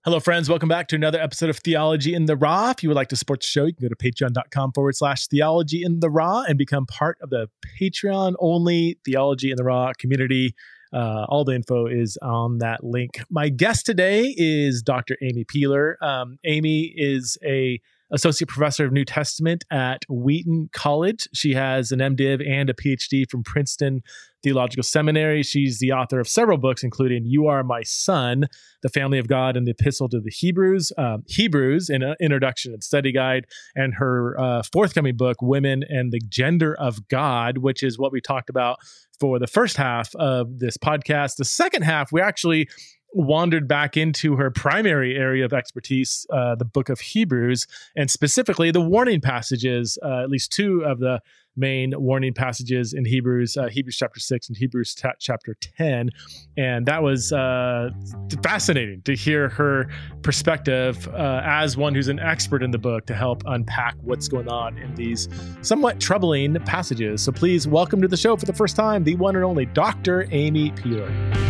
Hello, friends. Welcome back to another episode of Theology in the Raw. If you would like to support the show, you can go to patreon.com/Theology in the Raw and become part of the Patreon-only Theology in the Raw community. All the info is on that link. My guest today is Dr. Amy Peeler. Amy is a associate professor of New Testament at Wheaton College. She has an MDiv and a PhD from Princeton Theological Seminary. She's the author of several books, including You Are My Son, The Family of God, and the Epistle to the Hebrews, an Introduction and Study Guide, and her forthcoming book, Women and the Gender of God, which is what we talked about for the first half of this podcast. The second half, we actually wandered back into her primary area of expertise, the book of Hebrews, and specifically the warning passages, at least two of the main warning passages in Hebrews, Hebrews chapter 6 and Hebrews chapter 10. And that was fascinating to hear her perspective as one who's an expert in the book to help unpack what's going on in these somewhat troubling passages. So please welcome to the show for the first time, the one and only Dr. Amy Peeler.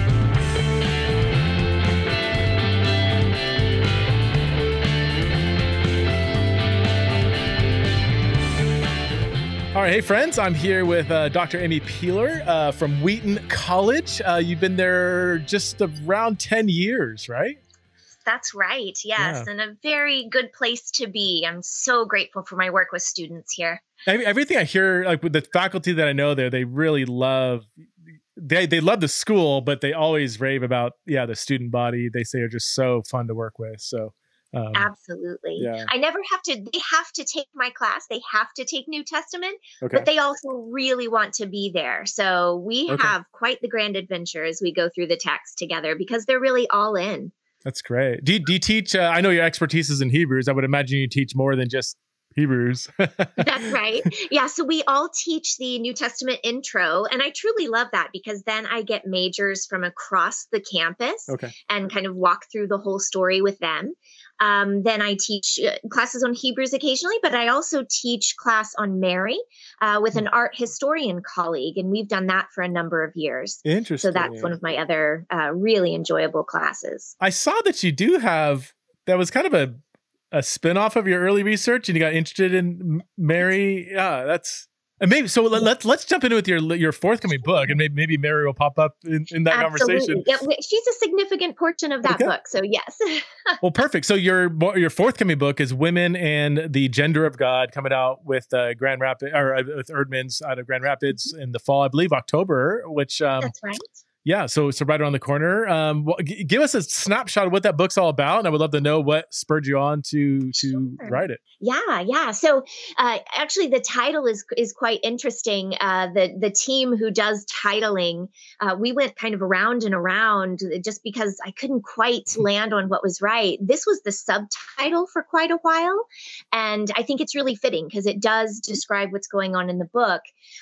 All right, hey friends, I'm here with Dr. Amy Peeler from Wheaton College. You've been there just around 10 years, right? That's right, yes, and a very good place to be. I'm so grateful for my work with students here. Everything I hear, like with the faculty that I know there, they really love, they love the school, but they always rave about, the student body. They say are just so fun to work with, so. Absolutely. Yeah. I never they have to take my class. They have to take New Testament, but they also really want to be there. So we have quite the grand adventure as we go through the text together because they're really all in. That's great. Do you teach, I know your expertise is in Hebrews. I would imagine you teach more than just Hebrews. That's right. Yeah. So we all teach the New Testament intro. And I truly love that because then I get majors from across the campus and kind of walk through the whole story with them. Then I teach classes on Hebrews occasionally, but I also teach class on Mary with an art historian colleague. And we've done that for a number of years. Interesting. So that's one of my other really enjoyable classes. I saw that you do have, that was kind of a spinoff of your early research and you got interested in Mary. Yeah, that's, and maybe, so let's jump into with your forthcoming book and maybe Mary will pop up in that conversation. Yeah, she's a signitive portion of that book. So yes. Well, perfect. So your forthcoming book is Women and the Gender of God, coming out with Grand Rapids or with Erdman's out of Grand Rapids in the fall, I believe October, which that's right. Yeah, so right around the corner. Give us a snapshot of what that book's all about, and I would love to know what spurred you on to write it. Yeah. So actually, the title is quite interesting. The team who does titling, we went kind of around and around just because I couldn't quite land on what was right. This was the subtitle for quite a while, and I think it's really fitting because it does describe what's going on in the book.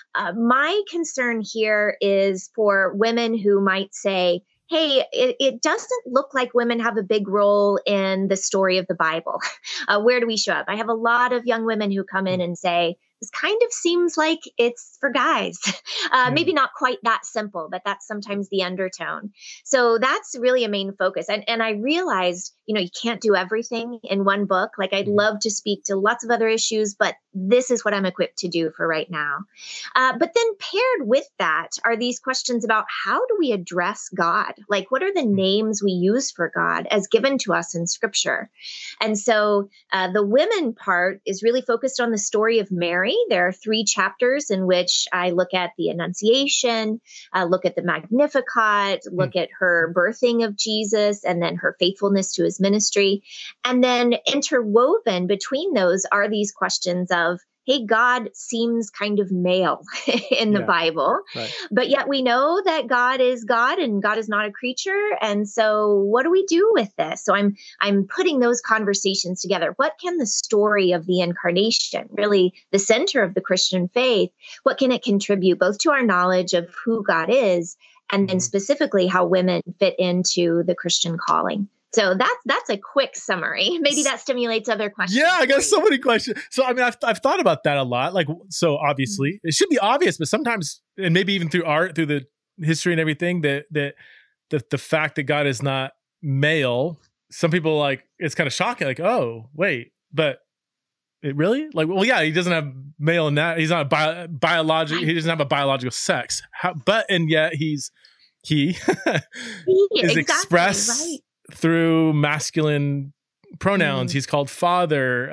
My concern here is for women who might say, hey, it doesn't look like women have a big role in the story of the Bible. Where do we show up? I have a lot of young women who come in and say, this kind of seems like it's for guys. Maybe not quite that simple, but that's sometimes the undertone. So that's really a main focus. And I realized, you can't do everything in one book. Like I'd love to speak to lots of other issues, but this is what I'm equipped to do for right now. But then paired with that are these questions about how do we address God? Like what are the names we use for God as given to us in Scripture? And so the women part is really focused on the story of Mary. There are 3 chapters in which I look at the Annunciation, look at the Magnificat, look at her birthing of Jesus, and then her faithfulness to his ministry. And then interwoven between those are these questions of, hey, God seems kind of male in the Bible, but yet we know that God is God and God is not a creature. And so what do we do with this? So I'm putting those conversations together. What can the story of the incarnation, really the center of the Christian faith, what can it contribute both to our knowledge of who God is and then specifically how women fit into the Christian calling? So that's a quick summary. Maybe that stimulates other questions. Yeah, I got so many questions. So I mean, I've thought about that a lot. Like, so obviously, it should be obvious, but sometimes, and maybe even through art, through the history and everything, that the fact that God is not male some people like, it's kind of shocking. Like, oh, wait, but it really? Like, well, yeah, he doesn't have male and that. He's not biological. He doesn't have a biological sex. And yet he is exactly, expressed right. through masculine pronouns. He's called Father.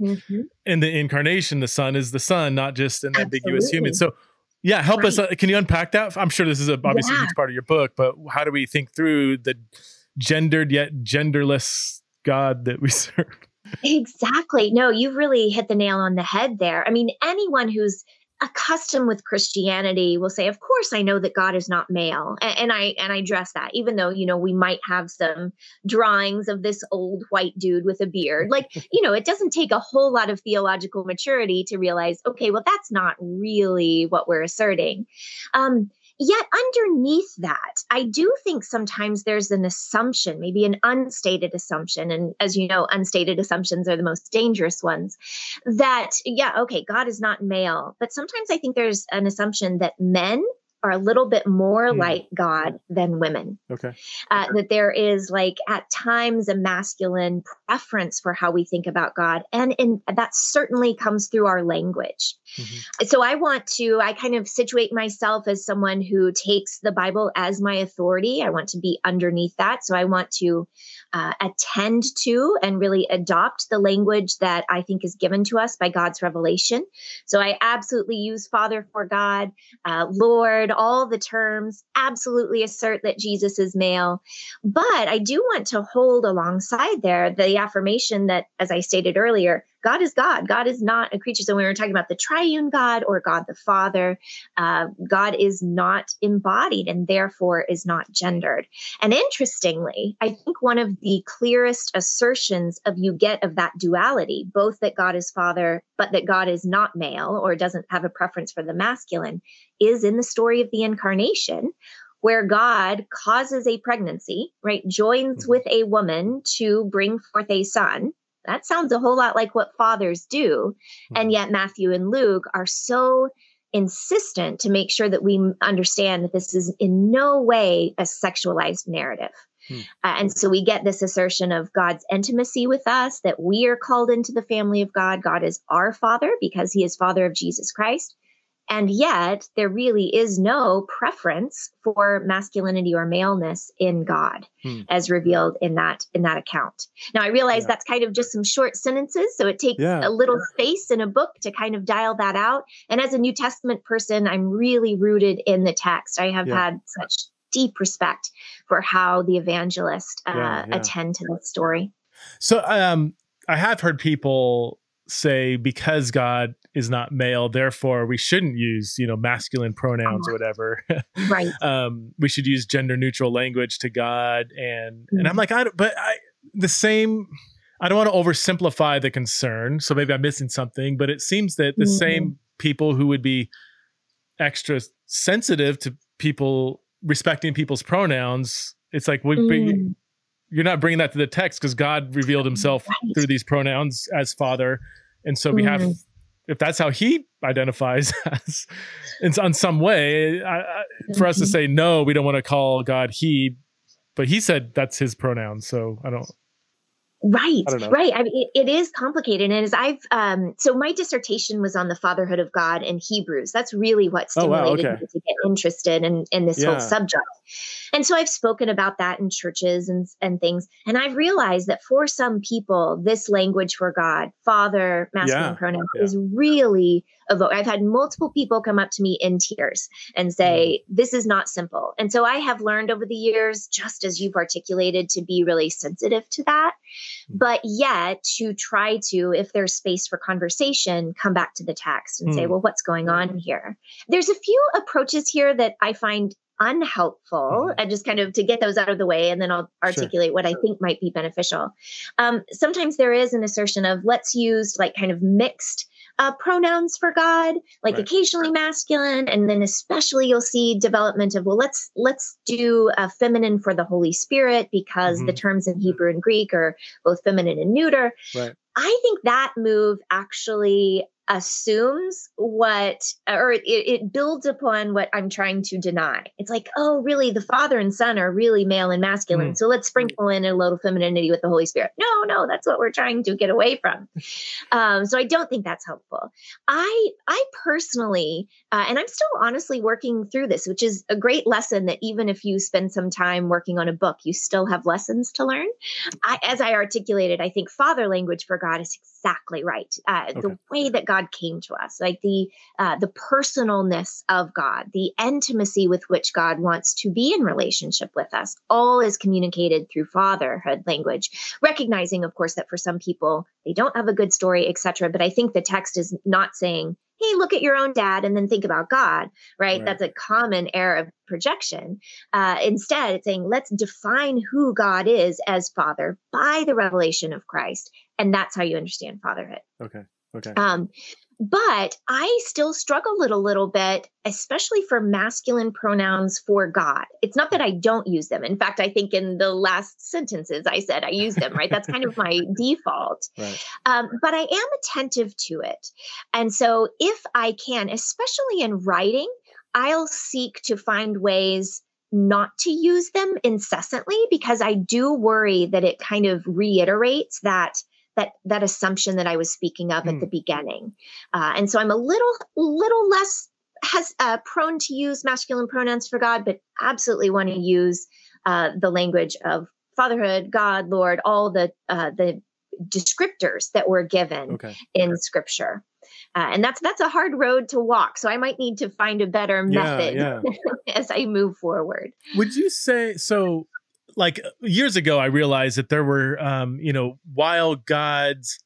In the incarnation, the Son is the Son, not just an ambiguous human. So, yeah, help us. Can you unpack that? I'm sure this is obviously a huge part of your book, but how do we think through the gendered yet genderless God that we serve? Exactly. No, you've really hit the nail on the head there. I mean, anyone who's accustomed with Christianity will say, of course, I know that God is not male. And I address that, even though, we might have some drawings of this old white dude with a beard. Like, it doesn't take a whole lot of theological maturity to realize, okay, well, that's not really what we're asserting. Yet underneath that, I do think sometimes there's an assumption, maybe an unstated assumption. And as you know, unstated assumptions are the most dangerous ones that, okay, God is not male. But sometimes I think there's an assumption that men are a little bit more like God than women. Okay. That there is like at times a masculine preference for how we think about God. And that certainly comes through our language. So I kind of situate myself as someone who takes the Bible as my authority. I want to be underneath that. So I want to attend to and really adopt the language that I think is given to us by God's revelation. So I absolutely use Father for God, Lord, all the terms, absolutely assert that Jesus is male. But I do want to hold alongside there the affirmation that, as I stated earlier, God is God. God is not a creature. So when we're talking about the triune God or God the Father, God is not embodied and therefore is not gendered. And interestingly, I think one of the clearest assertions you get of that duality, both that God is Father, but that God is not male or doesn't have a preference for the masculine, is in the story of the incarnation, where God causes a pregnancy, right? Joins with a woman to bring forth a son. That sounds a whole lot like what fathers do. And yet Matthew and Luke are so insistent to make sure that we understand that this is in no way a sexualized narrative. And so we get this assertion of God's intimacy with us, that we are called into the family of God. God is our Father because he is Father of Jesus Christ. And yet there really is no preference for masculinity or maleness in God as revealed in that account. Now, I realize that's kind of just some short sentences, so it takes a little space in a book to kind of dial that out. And as a New Testament person, I'm really rooted in the text. I have had such deep respect for how the evangelists attend to this story. So I have heard people say, because God is not male, therefore we shouldn't use, masculine pronouns or whatever. Right. We should use gender neutral language to God. And I'm like, I don't want to oversimplify the concern. So maybe I'm missing something, but it seems that the same people who would be extra sensitive to people respecting people's pronouns, it's like, you're not bringing that to the text because God revealed himself through these pronouns as Father. And so we have, if that's how he identifies as in some way, for us to say, no, we don't want to call God he, but he said that's his pronoun. So I don't know. Right. I mean, it is complicated. And as so my dissertation was on the fatherhood of God in Hebrews. That's really what stimulated me to get interested in this whole subject. And so I've spoken about that in churches and things. And I've realized that for some people, this language for God, Father, masculine pronoun, is really evoke. I've had multiple people come up to me in tears and say, this is not simple. And so I have learned over the years, just as you've articulated, to be really sensitive to that. But yet to try to, if there's space for conversation, come back to the text and say, well, what's going on here? There's a few approaches here that I find unhelpful, and just kind of to get those out of the way, and then I'll articulate what I think might be beneficial. Sometimes there is an assertion of let's use like kind of mixed pronouns for God, like occasionally masculine, and then especially you'll see development of, well, let's do feminine for the Holy Spirit because the terms in Hebrew and Greek are both feminine and neuter. I think that move actually assumes it builds upon what I'm trying to deny. It's like, oh, really, the Father and Son are really male and masculine. So let's sprinkle in a little femininity with the Holy Spirit. No, that's what we're trying to get away from. So I don't think that's helpful. I personally, and I'm still honestly working through this, which is a great lesson that even if you spend some time working on a book, you still have lessons to learn. As I articulated, I think father language for God is exactly right. The way that God came to us, like the personalness of God, the intimacy with which God wants to be in relationship with us, all is communicated through fatherhood language, recognizing, of course, that for some people, they don't have a good story, etc. But I think the text is not saying, hey, look at your own dad and then think about God, right? That's a common error of projection. Instead, it's saying, let's define who God is as Father by the revelation of Christ. And that's how you understand fatherhood. Okay. But I still struggle a little bit, especially for masculine pronouns for God. It's not that I don't use them. In fact, I think in the last sentences I said I use them, right? That's kind of my default. Right. But I am attentive to it. And so if I can, especially in writing, I'll seek to find ways not to use them incessantly, because I do worry that it kind of reiterates that assumption that I was speaking of at the beginning. And so I'm a little less prone to use masculine pronouns for God, but absolutely want to use the language of fatherhood, God, Lord, all the descriptors that were given in Scripture. And that's a hard road to walk. So I might need to find a better method as I move forward. Would you say so? Like years ago, I realized that there were, while God's,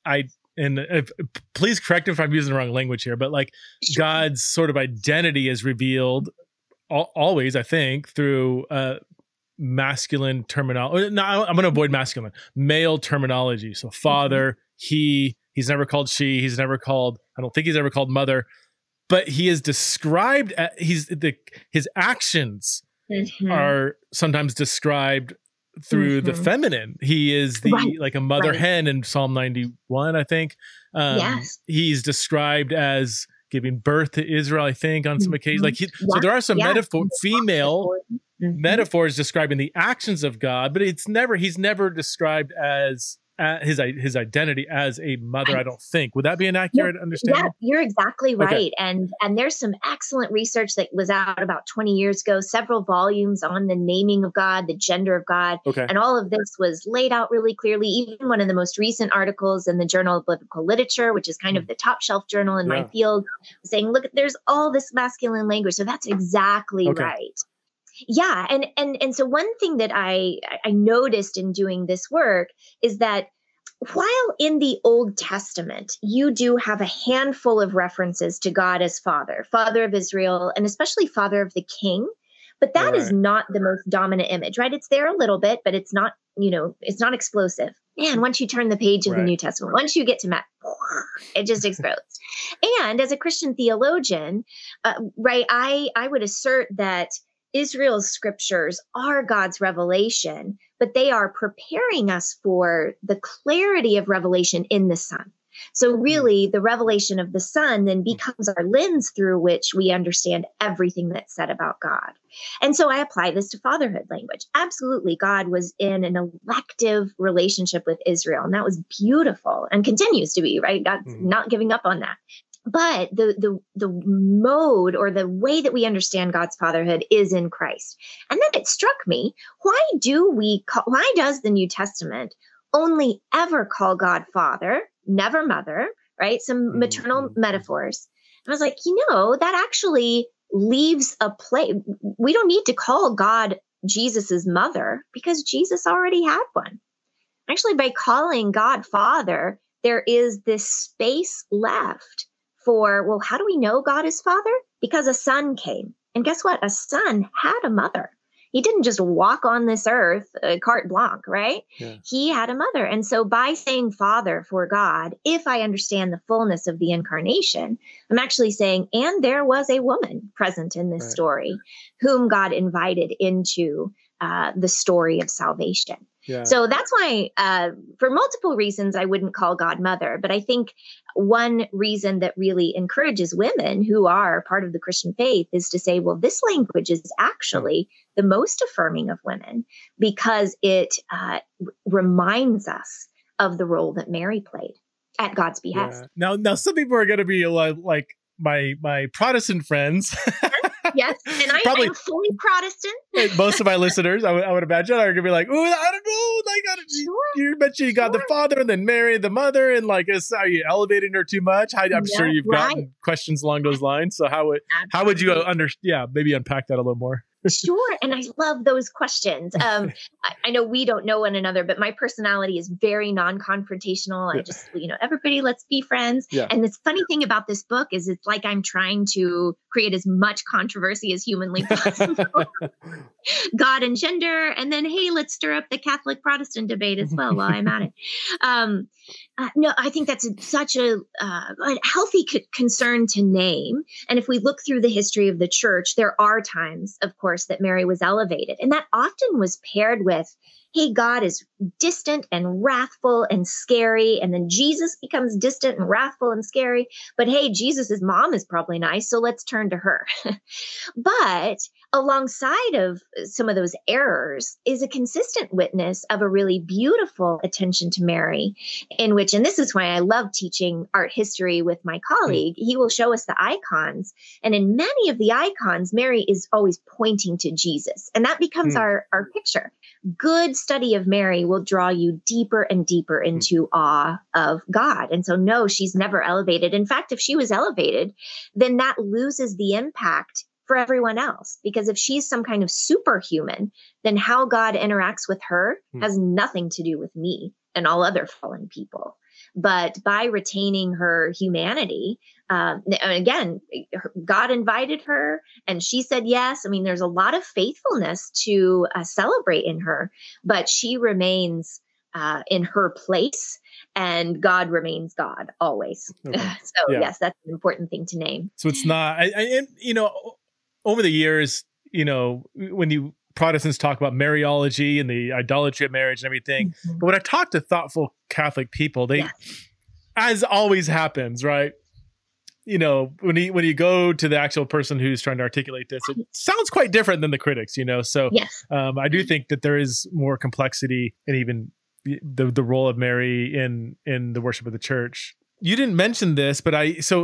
please correct me if I'm using the wrong language here, but like God's sort of identity is revealed always, I think, through masculine terminology. No, I'm going to avoid masculine, male terminology. So father, he's never called she, I don't think he's ever called mother, but he is described, his actions are sometimes described through the feminine. He is like a mother hen in Psalm 91, I think. He's described as giving birth to Israel, I think, on some occasions. So there are some female metaphors describing the actions of God, but he's never described as his identity as a mother, I don't think. Would that be an accurate understanding? Yeah, you're exactly right. And there's some excellent research that was out about 20 years ago, several volumes on the naming of God, the gender of God. And all of this was laid out really clearly. Even one of the most recent articles in the Journal of Biblical Literature, which is kind of the top shelf journal in my field, saying, look, there's all this masculine language. So that's exactly right. Yeah. And so one thing that I noticed in doing this work is that while in the Old Testament, you do have a handful of references to God as Father of Israel, and especially Father of the King, but that is not the most dominant image, right? It's there a little bit, but it's not, it's not explosive. And once you turn the page of the New Testament, once you get to Matt, it just explodes. And as a Christian theologian, I would assert that Israel's scriptures are God's revelation, but they are preparing us for the clarity of revelation in the Son. So really, the revelation of the Son then becomes our lens through which we understand everything that's said about God. And so I apply this to fatherhood language. Absolutely, God was in an elective relationship with Israel, and that was beautiful and continues to be, right? God's not giving up on that. But the mode or the way that we understand God's fatherhood is in Christ. And then it struck me, why does the New Testament only ever call God Father, never mother, right? Some maternal metaphors. And I was like, that actually leaves a place. We don't need to call God Jesus's mother because Jesus already had one. Actually, by calling God Father, there is this space left for, well, how do we know God is Father? Because a son came. And guess what? A son had a mother. He didn't just walk on this earth, carte blanche, right? Yeah. He had a mother. And so by saying Father for God, if I understand the fullness of the incarnation, I'm actually saying, and there was a woman present in this story whom God invited into the story of salvation. Yeah. So that's why, for multiple reasons, I wouldn't call God mother. But I think one reason that really encourages women who are part of the Christian faith is to say, well, this language is actually the most affirming of women because it reminds us of the role that Mary played at God's behest. Now, some people are going to be like my Protestant friends. Yes, and Probably I'm fully Protestant. Most of my listeners, I would imagine, are going to be like, "Oh, I don't know, like, you mentioned you got the father and then Mary the mother, and like, are you elevating her too much?" I'm sure you've gotten questions along those lines. So how would you maybe unpack that a little more? Sure. And I love those questions. I know we don't know one another, but my personality is very non-confrontational. I just, everybody, let's be friends. Yeah. And the funny thing about this book is it's like I'm trying to create as much controversy as humanly possible. God and gender. And then, hey, let's stir up the Catholic Protestant debate as well while I'm at it. No, I think that's such a healthy concern to name. And if we look through the history of the church, there are times, of course, that Mary was elevated. And that often was paired with, hey, God is distant and wrathful and scary. And then Jesus becomes distant and wrathful and scary. But hey, Jesus's mom is probably nice, so let's turn to her. But alongside of some of those errors is a consistent witness of a really beautiful attention to Mary, in which, and this is why I love teaching art history with my colleague, he will show us the icons. And in many of the icons, Mary is always pointing to Jesus. And that becomes our picture. Good study of Mary will draw you deeper and deeper into awe of God. And so, no, she's never elevated. In fact, if she was elevated, then that loses the impact for everyone else. Because if she's some kind of superhuman, then how God interacts with her has nothing to do with me and all other fallen people. But by retaining her humanity, again, God invited her and she said yes. I mean, there's a lot of faithfulness to celebrate in her, but she remains in her place and God remains God always. Okay. So yes, that's an important thing to name. So it's not, and over the years, when Protestants talk about Mariology and the idolatry of marriage and everything. But when I talk to thoughtful Catholic people, they, as always happens, right? When you go to the actual person who's trying to articulate this, it sounds quite different than the critics, So I do think that there is more complexity in even the role of Mary in the worship of the church. You didn't mention this, but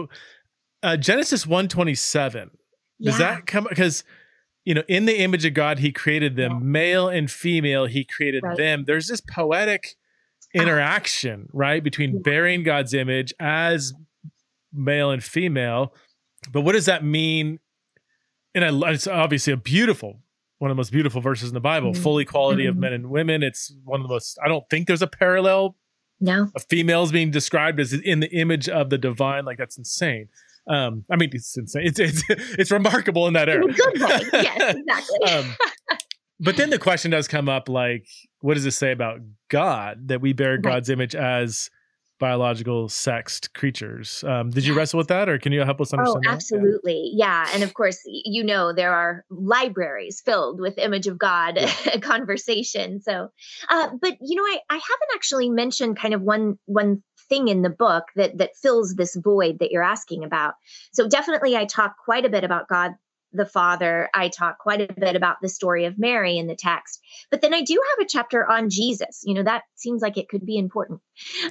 Genesis 1:27, does that come, because in the image of God, he created them, male and female, he created them. There's this poetic interaction, right, between bearing God's image as male and female. But what does that mean? And it's obviously one of the most beautiful verses in the Bible, full equality of men and women. It's one of the most, I don't think there's a parallel of females being described as in the image of the divine. Like, that's insane. I mean, it's insane. It's remarkable in that area. In a good way. Yes, exactly. But then the question does come up, like, what does it say about God that we bear God's image as biological sexed creatures? Did you wrestle with that, or can you help us understand that? Absolutely. Yeah. And of course, there are libraries filled with image of God conversation. So, but I haven't actually mentioned kind of one thing in the book that fills this void that you're asking about. So definitely I talk quite a bit about God the Father. I talk quite a bit about the story of Mary in the text, but then I do have a chapter on Jesus. That seems like it could be important.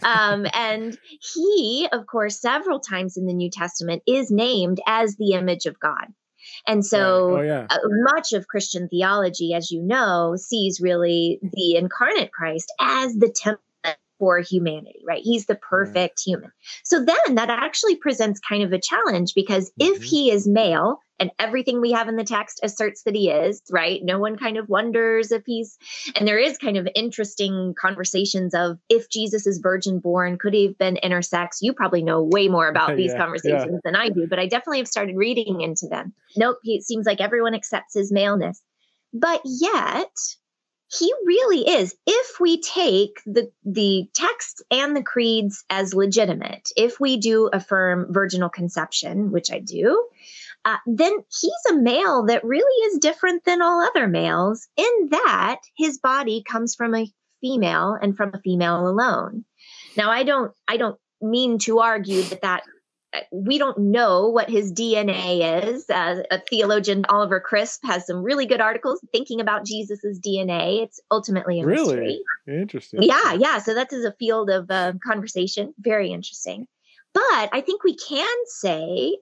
And he, of course, several times in the New Testament is named as the image of God. And so much of Christian theology, as you know, sees really the incarnate Christ as the template for humanity, right? He's the perfect human. So then that actually presents kind of a challenge, because if he is male, and everything we have in the text asserts that he is, right? No one kind of wonders if and there is kind of interesting conversations of, if Jesus is virgin born, could he have been intersex? You probably know way more about these conversations than I do, but I definitely have started reading into them. Nope, it seems like everyone accepts his maleness. But yet, he really is, if we take the text and the creeds as legitimate, if we do affirm virginal conception, which I do, then he's a male that really is different than all other males, in that his body comes from a female and from a female alone. Now, I don't mean to argue that we don't know what his DNA is. A theologian, Oliver Crisp, has some really good articles thinking about Jesus's DNA. It's ultimately a mystery. Interesting. Yeah. So that is a field of conversation. Very interesting. But I think we can say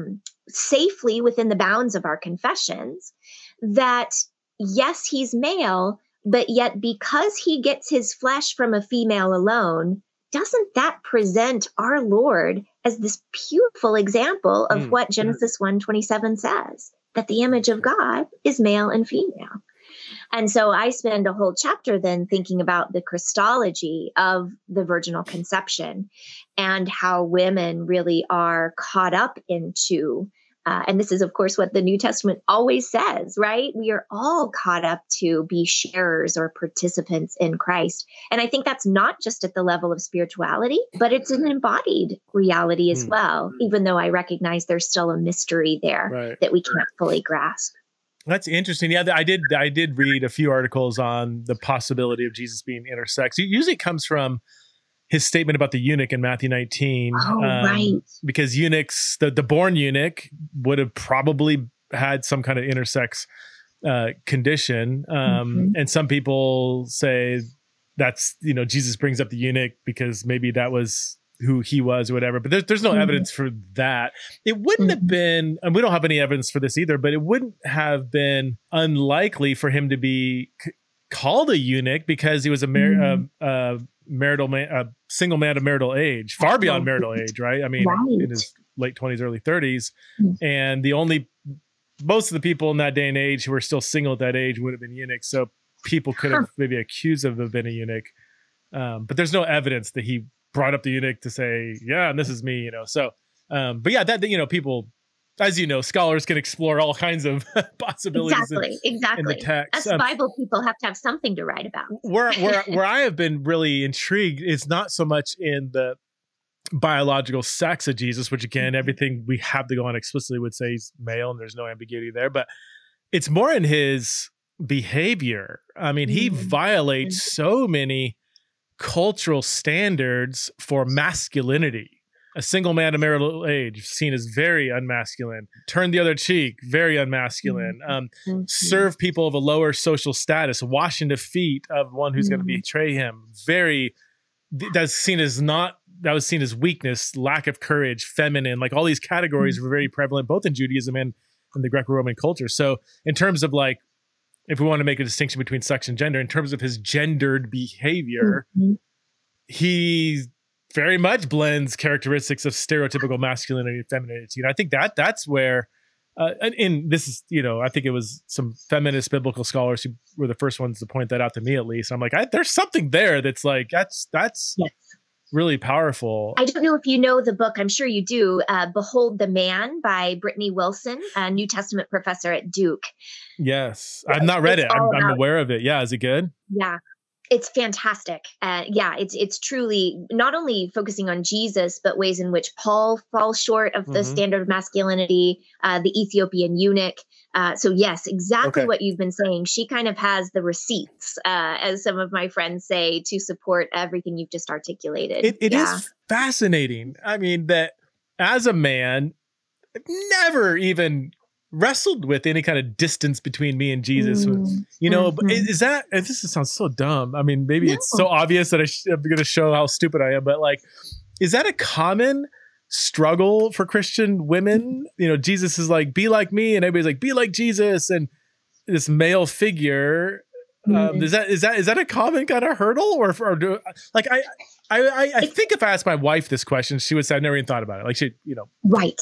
safely within the bounds of our confessions that, yes, he's male, but yet because he gets his flesh from a female alone, doesn't that present our Lord as this beautiful example of what Genesis 1:27 says, that the image of God is male and female? And so I spend a whole chapter then thinking about the Christology of the virginal conception and how women really are caught up into, and this is, of course, what the New Testament always says, right? We are all caught up to be sharers or participants in Christ. And I think that's not just at the level of spirituality, but it's an embodied reality as well, even though I recognize there's still a mystery there that we can't fully grasp. That's interesting. Yeah, I did read a few articles on the possibility of Jesus being intersex. It usually comes from his statement about the eunuch in Matthew 19. Right. Because eunuchs, the born eunuch would have probably had some kind of intersex condition. And some people say that's, Jesus brings up the eunuch because maybe that was who he was or whatever, but there's no evidence for that. It wouldn't have been, and we don't have any evidence for this either, but it wouldn't have been unlikely for him to be called a eunuch because he was a marital man, a single man of marital age, far beyond marital age, right? I mean, in his late 20s, early 30s. And most of the people in that day and age who were still single at that age would have been eunuchs. So people could have maybe accused him of being a eunuch. But there's no evidence that he brought up the eunuch to say, yeah, and this is me, So, but yeah, that, people, as you know, scholars can explore all kinds of possibilities. Exactly. In the text. Us Bible people have to have something to write about. Where I have been really intrigued is not so much in the biological sex of Jesus, which again, everything we have to go on explicitly would say he's male and there's no ambiguity there, but it's more in his behavior. I mean, he violates so many cultural standards for masculinity. A single man of marital age seen as very unmasculine. Turn the other cheek, very unmasculine. Serve people of a lower social status. Washing the feet of one who's going to betray him. That was seen as weakness, lack of courage, feminine. Like all these categories were very prevalent both in Judaism and in the Greco-Roman culture. So in terms of like, if we want to make a distinction between sex and gender, in terms of his gendered behavior, he very much blends characteristics of stereotypical masculinity and femininity. And I think that's where, and this is, I think it was some feminist biblical scholars who were the first ones to point that out to me, at least. I'm like, there's something there that's like, that's really powerful. I don't know if you know the book, I'm sure you do, Behold the Man by Brittany Wilson, a New Testament professor at Duke. Yes. I've not read it. I'm aware of it. Yeah. Is it good? Yeah. It's fantastic. It's truly not only focusing on Jesus, but ways in which Paul falls short of the standard of masculinity, the Ethiopian eunuch. So yes, exactly what you've been saying. She kind of has the receipts, as some of my friends say, to support everything you've just articulated. It is fascinating. I mean, that as a man, I've never even wrestled with any kind of distance between me and Jesus, but is that, and this sounds so dumb. I mean, maybe it's so obvious that I'm going to show how stupid I am, but like, is that a common struggle for Christian women? Jesus is like, be like me, and everybody's like, be like Jesus, and this male figure. Is that a common kind of hurdle, or like I think if I asked my wife this question, she would say, I've never even thought about it. Like she, right.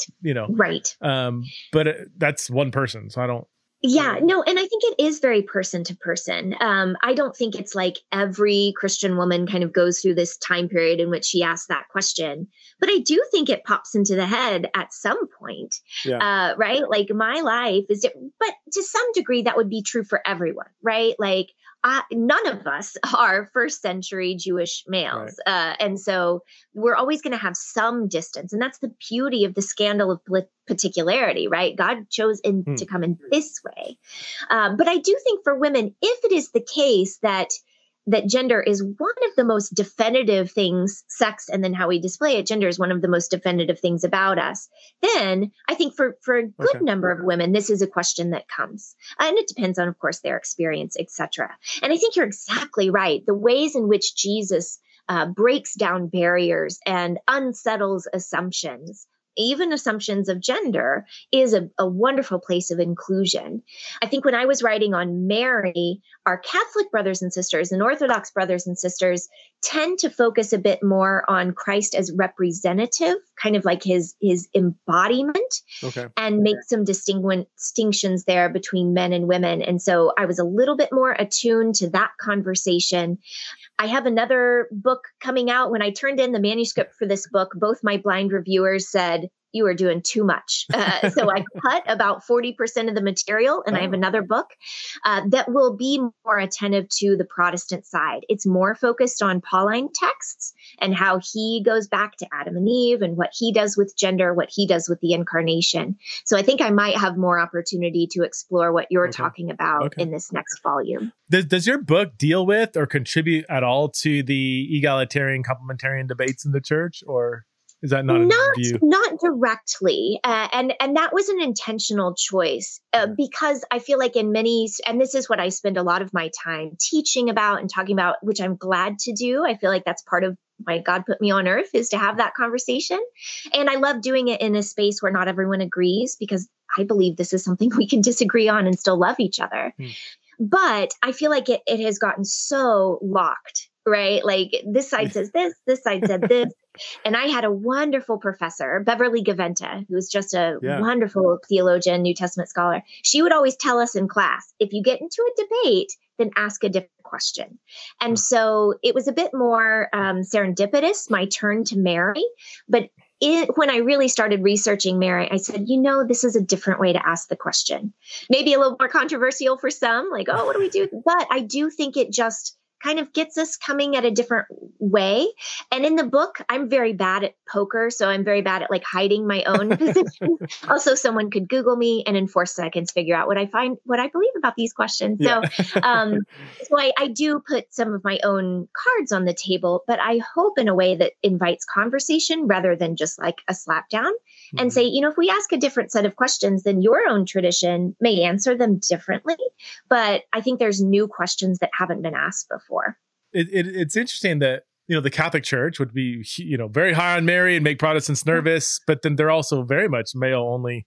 But that's one person. So I don't. Yeah, no. And I think it is very person to person. I don't think it's like every Christian woman kind of goes through this time period in which she asks that question. But I do think it pops into the head at some point, right? Like my life is different, but to some degree that would be true for everyone, right? Like none of us are first century Jewish males. Right. And so we're always going to have some distance. And that's the beauty of the scandal of particularity, right? God chose to come in this way. But I do think for women, if it is the case that that gender is one of the most definitive things, sex and then how we display it, gender is one of the most definitive things about us, then I think for a good number of women, this is a question that comes. And it depends on, of course, their experience, etc. And I think you're exactly right. The ways in which Jesus breaks down barriers and unsettles assumptions, even assumptions of gender, is a wonderful place of inclusion. I think when I was writing on Mary, our Catholic brothers and sisters and Orthodox brothers and sisters tend to focus a bit more on Christ as representative, kind of like his embodiment, and make some distinctions there between men and women. And so I was a little bit more attuned to that conversation. I have another book coming out. When I turned in the manuscript for this book, both my blind reviewers said, you are doing too much. So I cut about 40% of the material, and I have another book that will be more attentive to the Protestant side. It's more focused on Pauline texts and how he goes back to Adam and Eve and what he does with gender, what he does with the incarnation. So I think I might have more opportunity to explore what you're talking about in this next volume. Does your book deal with or contribute at all to the egalitarian complementarian debates in the church, or is that not view? Not directly. And that was an intentional choice because I feel like in many, and this is what I spend a lot of my time teaching about and talking about, which I'm glad to do. I feel like that's part of why God put me on earth, is to have that conversation. And I love doing it in a space where not everyone agrees, because I believe this is something we can disagree on and still love each other. But I feel like it has gotten so locked, right? Like this side says this side said this. And I had a wonderful professor, Beverly Gaventa, who was just a wonderful theologian, New Testament scholar. She would always tell us in class, if you get into a debate, then ask a different question. And so it was a bit more serendipitous, my turn to Mary. But when I really started researching Mary, I said, this is a different way to ask the question. Maybe a little more controversial for some, like, oh, what do we do? But I do think it just kind of gets us coming at a different way. And in the book, I'm very bad at poker. So I'm very bad at like hiding my own position. Also, someone could Google me and in 4 seconds figure out what I believe about these questions. So, so I do put some of my own cards on the table, but I hope in a way that invites conversation rather than just like a slap down, and say, if we ask a different set of questions, then your own tradition may answer them differently. But I think there's new questions that haven't been asked before. It's interesting that, the Catholic Church would be, very high on Mary and make Protestants nervous, but then they're also very much male only,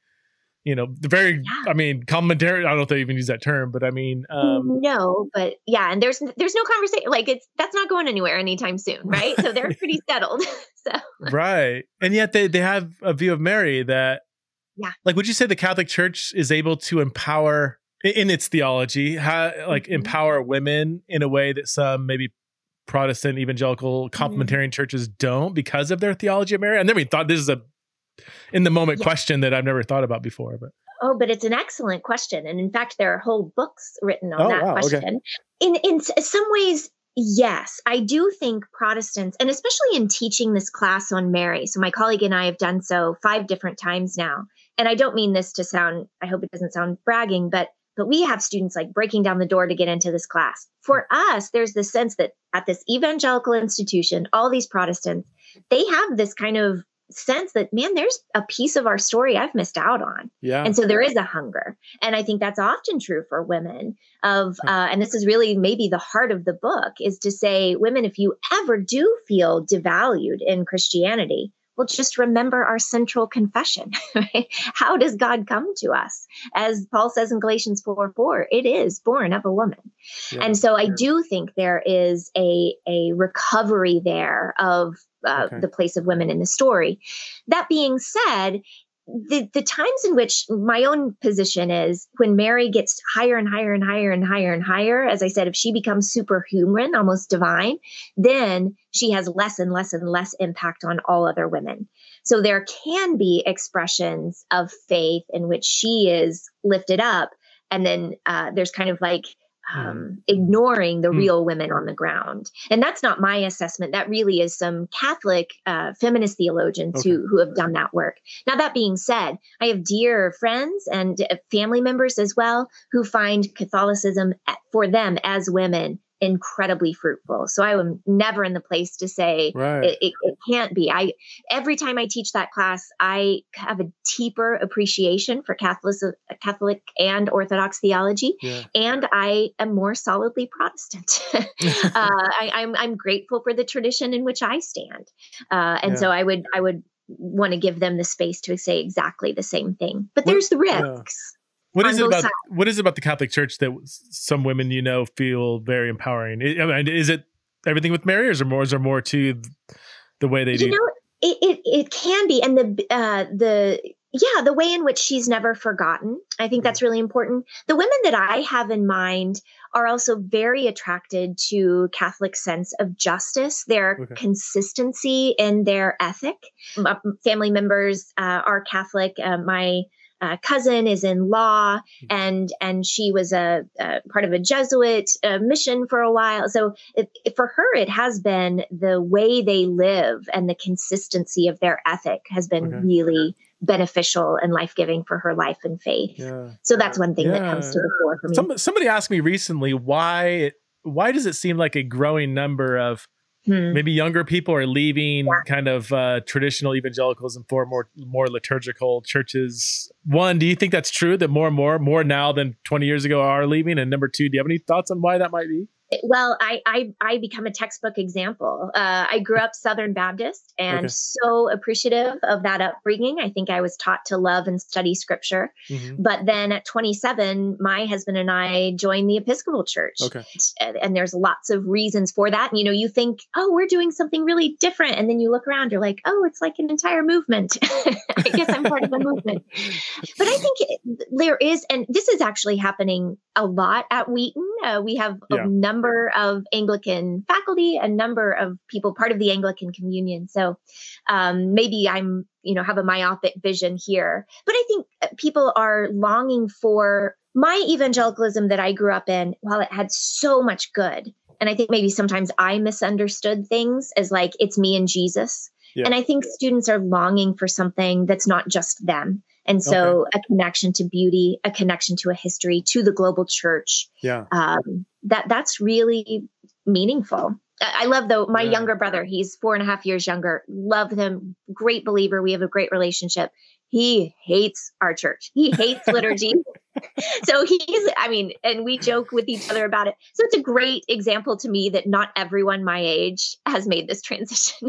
complementary. I don't know if they even use that term, but I mean, no, but yeah. And there's no conversation, like that's not going anywhere anytime soon. Right. So they're pretty settled. Right. And yet they have a view of Mary that, like, would you say the Catholic Church is able to empower in its theology, empower women in a way that some maybe Protestant evangelical complementarian churches don't because of their theology of Mary? I never even thought this is a in the moment question that I've never thought about before, but. Oh, but it's an excellent question. And in fact, there are whole books written on that question. Okay. In some ways, yes, I do think Protestants, and especially in teaching this class on Mary. So my colleague and I have done so 5 different times now. And I don't mean this to sound, I hope it doesn't sound bragging, but we have students like breaking down the door to get into this class. For us, there's this sense that at this evangelical institution, all these Protestants, they have this kind of sense that, man, there's a piece of our story I've missed out on. Yeah. And so there is a hunger. And I think that's often true for women and this is really maybe the heart of the book, is to say, women, if you ever do feel devalued in Christianity, well, just remember our central confession. Right? How does God come to us? As Paul says in Galatians 4:4, it is born of a woman. Yeah. And so I do think there is a recovery there of the place of women in the story. That being said, the times in which my own position is when Mary gets higher and higher and higher and higher and higher, as I said, if she becomes superhuman, almost divine, then she has less and less and less impact on all other women. So there can be expressions of faith in which she is lifted up. And then there's kind of like ignoring the real women on the ground. And that's not my assessment. That really is some Catholic feminist theologians who have done that work. Now, that being said, I have dear friends and family members as well who find Catholicism for them as women incredibly fruitful. So I am never in the place to say it can't be. Every time I teach that class, I have a deeper appreciation for Catholic and Orthodox theology, and I am more solidly Protestant. I'm grateful for the tradition in which I stand, so I would want to give them the space to say exactly the same thing. But there's the risks. What is it about the Catholic Church that some women, feel very empowering? Is it everything with Mary, or is there more to the way they do? It can be. And the way in which she's never forgotten, I think that's really important. The women that I have in mind are also very attracted to Catholic sense of justice, their consistency in their ethic. Family members are Catholic. My cousin is in law, and she was a part of a Jesuit mission for a while. So for her, it has been the way they live and the consistency of their ethic has been really beneficial and life-giving for her life and faith. So that's one thing that comes to the fore for me. Somebody asked me recently, why does it seem like a growing number of maybe younger people are leaving kind of traditional evangelicals and for more liturgical churches? One, do you think that's true, that more now than 20 years ago are leaving? And number two, do you have any thoughts on why that might be? Well, I become a textbook example. I grew up Southern Baptist and so appreciative of that upbringing. I think I was taught to love and study scripture. But then at 27, my husband and I joined the Episcopal Church. And there's lots of reasons for that. And, you think, oh, we're doing something really different. And then you look around, you're like, oh, it's like an entire movement. I guess I'm part of the movement. But I think there is, and this is actually happening a lot at Wheaton. We have a number of Anglican faculty, a number of people part of the Anglican communion. So maybe I'm, have a myopic vision here, but I think people are longing for my evangelicalism that I grew up in. While it had so much good, and I think maybe sometimes I misunderstood things as like, it's me and Jesus. And I think students are longing for something that's not just them. And so a connection to beauty, a connection to a history, to the global church. That's really meaningful. I love my younger brother. He's 4.5 years younger. Love him. Great believer. We have a great relationship. He hates our church. He hates liturgy. So and we joke with each other about it. So it's a great example to me that not everyone my age has made this transition.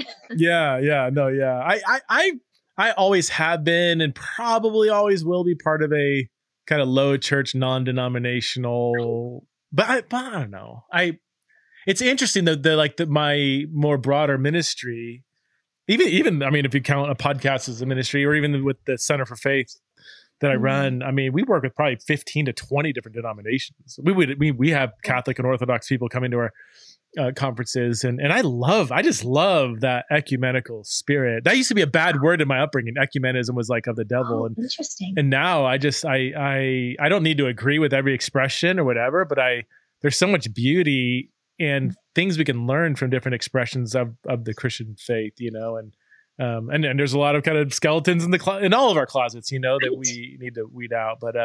I always have been and probably always will be part of a kind of low church, non-denominational, but I don't know. It's interesting that my more broader ministry, even if you count a podcast as a ministry, or even with the Center for Faith that I run, we work with probably 15 to 20 different denominations. We have Catholic and Orthodox people coming to our conferences, and I just love that ecumenical spirit. That used to be a bad word in my upbringing. Ecumenism was like of the devil. And interesting. And now I don't need to agree with every expression or whatever, but there's so much beauty and things we can learn from different expressions of the Christian faith, and there's a lot of kind of skeletons in all of our closets, that we need to weed out. But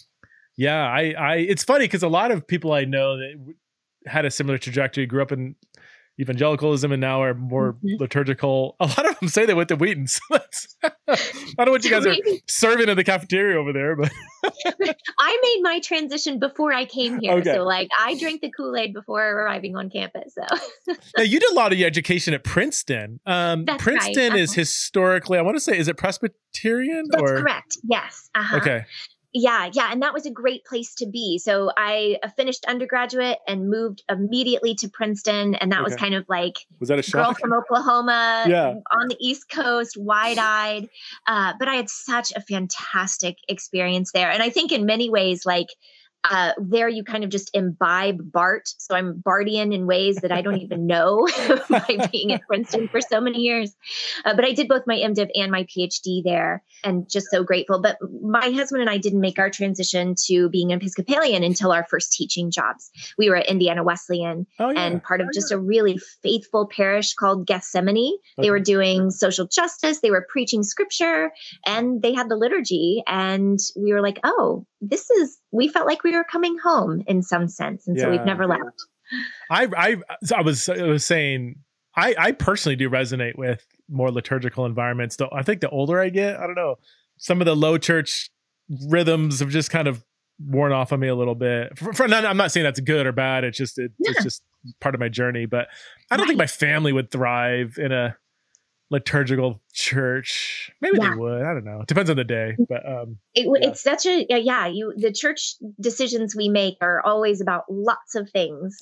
it's funny because a lot of people I know that had a similar trajectory, grew up in evangelicalism, and now are more liturgical. A lot of them say they went to Wheaton. So I don't know what you guys are serving in the cafeteria over there, but I made my transition before I came here. So I drank the Kool-Aid before arriving on campus. So now you did a lot of your education at Princeton. Princeton is historically, I want to say, is it Presbyterian? That's correct. Yes. Okay. Yeah. And that was a great place to be. So I finished undergraduate and moved immediately to Princeton. And that was kind of like, was that a shock? Girl from Oklahoma on the East Coast, wide-eyed. But I had such a fantastic experience there. And I think in many ways, there you kind of just imbibe Bart. So I'm Bartian in ways that I don't even know by being at Princeton for so many years. But I did both my MDiv and my PhD there, and just so grateful. But my husband and I didn't make our transition to being an Episcopalian until our first teaching jobs. We were at Indiana Wesleyan and part of just a really faithful parish called Gethsemane. They were doing social justice. They were preaching scripture, and they had the liturgy. And we were like, we felt like we were coming home in some sense. And so we've never left. I was saying, I personally do resonate with more liturgical environments. Though I think the older I get, I don't know, some of the low church rhythms have just kind of worn off on me a little bit. I'm not saying that's good or bad. It's just it's just part of my journey. But I don't think my family would thrive in a liturgical church. Maybe they would. I don't know. It depends on the day. But it's such a the church decisions we make are always about lots of things.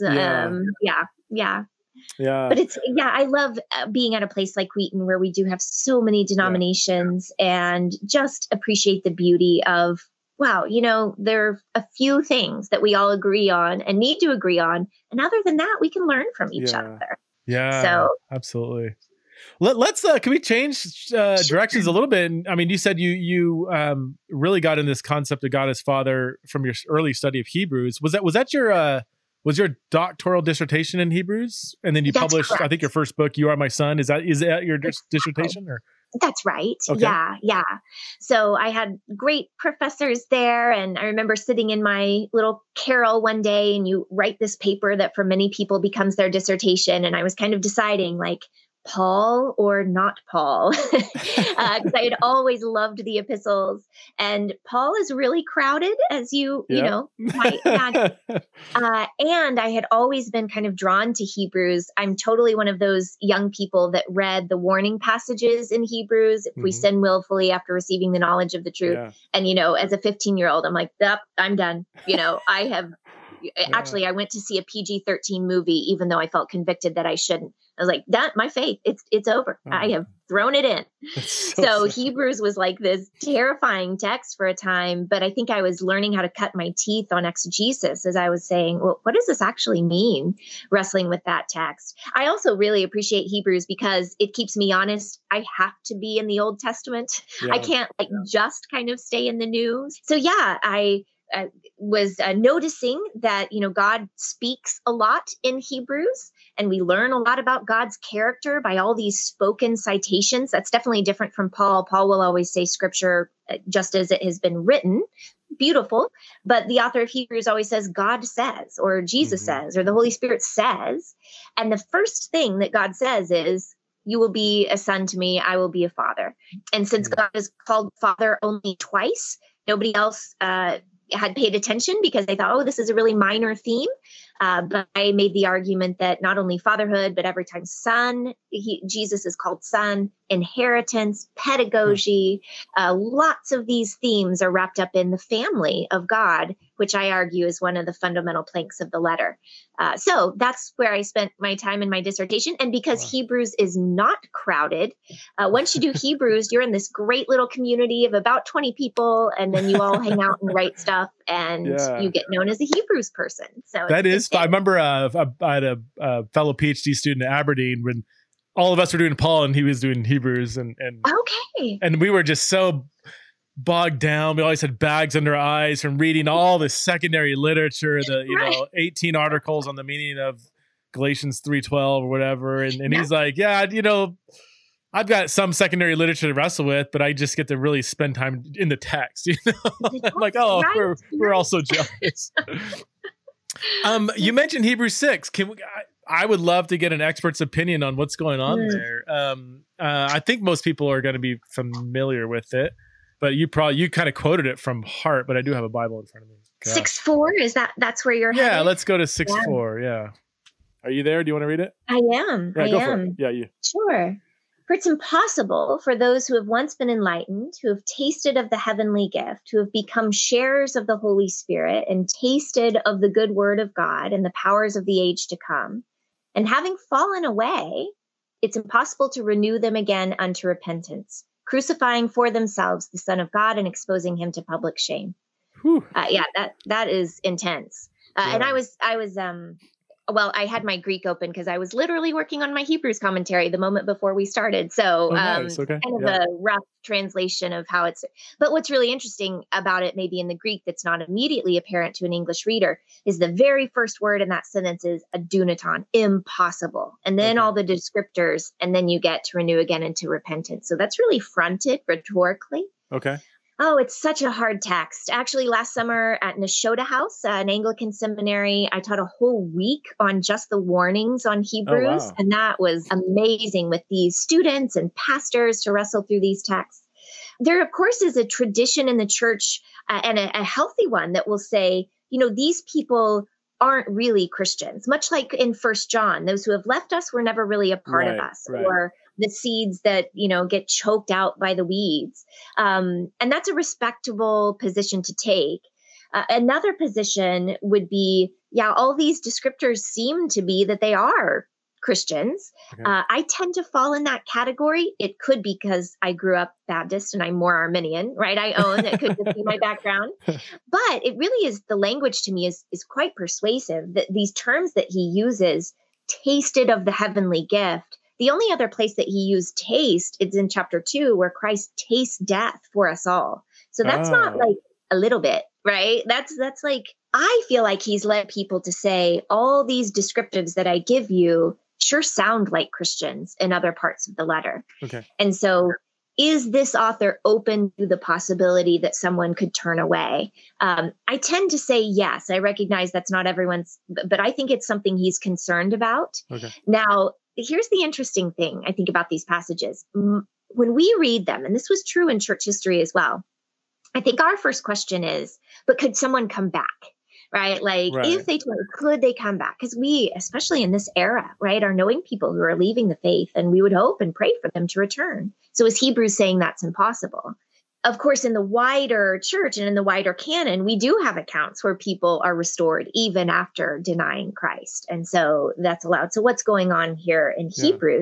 But I love being at a place like Wheaton where we do have so many denominations and just appreciate the beauty of, wow, there are a few things that we all agree on and need to agree on. And other than that, we can learn from each other. Yeah, so absolutely. Let's can we change directions a little bit? And I mean, you said you really got in this concept of God as Father from your early study of Hebrews. Was that your doctoral dissertation in Hebrews? And then you published, correct. I think, your first book, You Are My Son. Is that your dissertation? Or that's right. Okay. Yeah. So I had great professors there, and I remember sitting in my little carrel one day, and you write this paper that for many people becomes their dissertation, and I was kind of deciding, like, Paul or not Paul, because I had always loved the epistles, and Paul is really crowded, as you might imagine. And I had always been kind of drawn to Hebrews. I'm totally one of those young people that read the warning passages in Hebrews. If we sin willfully after receiving the knowledge of the truth, and as a 15-year-old, I'm like, yep, I'm done. I have. Actually, I went to see a PG-13 movie, even though I felt convicted that I shouldn't. I was like, that my faith, it's over. I have thrown it in. So Hebrews was like this terrifying text for a time, but I think I was learning how to cut my teeth on exegesis as I was saying, well, what does this actually mean? Wrestling with that text. I also really appreciate Hebrews because it keeps me honest. I have to be in the Old Testament. I can't just kind of stay in the New. So I was noticing that, God speaks a lot in Hebrews, and we learn a lot about God's character by all these spoken citations. That's definitely different from Paul. Paul will always say scripture just as it has been written. Beautiful. But the author of Hebrews always says God says, or Jesus says, or the Holy Spirit says. And the first thing that God says is, you will be a son to me, I will be a father. And since God is called father only twice, nobody else had paid attention because they thought, oh, this is a really minor theme. But I made the argument that not only fatherhood, but every time son, Jesus is called son, inheritance, pedagogy, lots of these themes are wrapped up in the family of God, which I argue is one of the fundamental planks of the letter. So that's where I spent my time in my dissertation. And because Hebrews is not crowded, once you do Hebrews, you're in this great little community of about 20 people, and then you all hang out and write stuff, and you get known as a Hebrews person. So that is, I remember I had a fellow PhD student at Aberdeen when all of us were doing Paul and he was doing Hebrews, and we were just so bogged down. We always had bags under our eyes from reading all this secondary literature, 18 articles on the meaning of Galatians 3:12 or whatever. And he's like, I've got some secondary literature to wrestle with, but I just get to really spend time in the text. I'm like, we're all so jealous. You mentioned Hebrews 6. I would love to get an expert's opinion on what's going on there. I think most people are going to be familiar with it, but you kind of quoted it from heart, but I do have a Bible in front of me. 6:4, is that's where you're headed? Yeah, let's go to 6:4. Yeah. Are you there? Do you want to read it? I am. Yeah, go for it. Yeah, you. Sure. For it's impossible for those who have once been enlightened, who have tasted of the heavenly gift, who have become sharers of the Holy Spirit and tasted of the good word of God and the powers of the age to come, and having fallen away, it's impossible to renew them again unto repentance, crucifying for themselves the Son of God and exposing him to public shame. That is intense. And I was I had my Greek open because I was literally working on my Hebrews commentary the moment before we started. So nice. Okay. kind of a rough translation of how it's, but what's really interesting about it, maybe in the Greek that's not immediately apparent to an English reader, is the very first word in that sentence is adunaton, impossible. And then all the descriptors, and then you get to renew again into repentance. So that's really fronted rhetorically. Okay. Oh, it's such a hard text. Actually, last summer at Nashotah House, an Anglican seminary, I taught a whole week on just the warnings on Oh, Hebrews. wow. And that was amazing with these students and pastors to wrestle through these texts. There, of course, is a tradition in the church and a healthy one that will say, these people aren't really Christians, much like in First John, those who have left us were never really a part of us, Right. or the seeds that, get choked out by the weeds. And that's a respectable position to take. Another position would be, all these descriptors seem to be that they are Christians. Okay. I tend to fall in that category. It could be because I grew up Baptist and I'm more Arminian, right? I own that could just be my background. But it really is, the language to me is quite persuasive. That these terms that he uses, tasted of the heavenly gift. The only other place that he used taste is in chapter 2, where Christ tastes death for us all. So that's not like a little bit, right? That's like, I feel like he's led people to say all these descriptives that I give you sure sound like Christians in other parts of the letter. Okay. And so is this author open to the possibility that someone could turn away? I tend to say yes. I recognize that's not everyone's, but I think it's something he's concerned about. Okay. Now, here's the interesting thing I think about these passages. When we read them, and this was true in church history as well, I think our first question is, but could someone come back? Right? Like if they could they come back? Because we, especially in this era, right, are knowing people who are leaving the faith, and we would hope and pray for them to return. So is Hebrews saying that's impossible? Of course, in the wider church and in the wider canon, we do have accounts where people are restored even after denying Christ. And so that's allowed. So what's going on here in Hebrews?